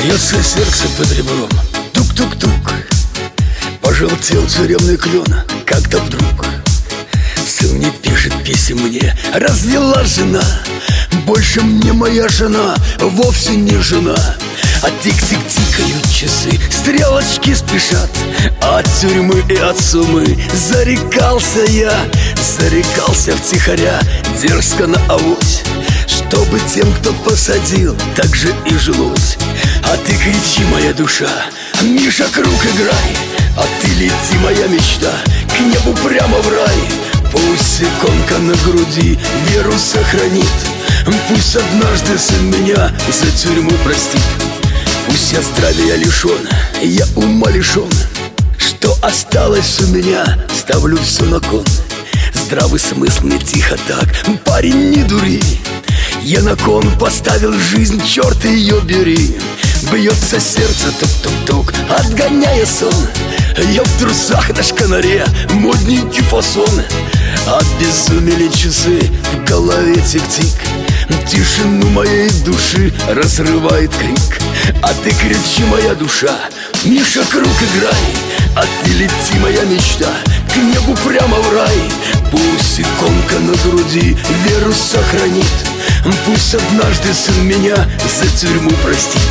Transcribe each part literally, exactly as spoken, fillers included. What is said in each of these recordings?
Бьется сердце под ребром, тук-тук-тук. Пожелтел тюремный клен, когда вдруг сын не пишет писем мне, развела жена. Больше мне моя жена вовсе не жена. А тик-тик-тикают часы, стрелочки спешат. От тюрьмы и от сумы зарекался я, зарекался втихаря, дерзко на авось, чтобы тем, кто посадил, так же и жилось. А ты кричи, моя душа, Миша, круг играй. А ты лети, моя мечта, к небу прямо в рай. Пусть иконка на груди веру сохранит. Пусть однажды сын меня за тюрьму простит. Пусть я здравия лишен, я ума лишен. Что осталось у меня, ставлю все на кон. Здравый смысл мне тихо так, парень, не дури. Я на кон поставил жизнь, черт ее бери. Бьется сердце тук-тук-тук, отгоняя сон. Я в трусах на шканаре, модненький фасон. Обезумели часы, в голове тик-тик. Тишину моей души разрывает крик. А ты кричи, моя душа, Миша, круг играй. А ты лети, моя мечта, к небу прямо в рай. Пусть иконка на груди веру сохранит. Пусть однажды сын меня за тюрьму простит.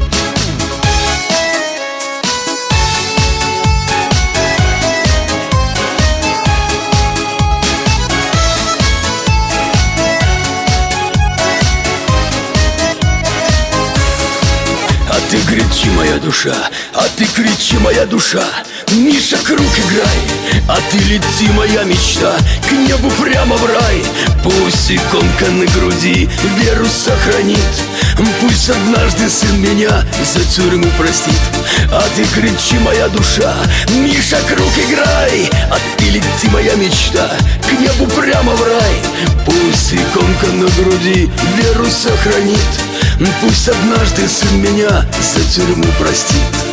А ты кричи, моя душа, а ты кричи, моя душа, Миша, круг играй. А ты лети, моя мечта, к небу прямо в рай. Пусть иконка на груди веру сохранит. Пусть однажды сын меня за тюрьму простит. А ты кричи, моя душа, Миша, круг играй. А ты лети, моя мечта, к небу прямо в рай. Пусть иконка на груди веру сохранит. Пусть однажды сын меня за тюрьму простит.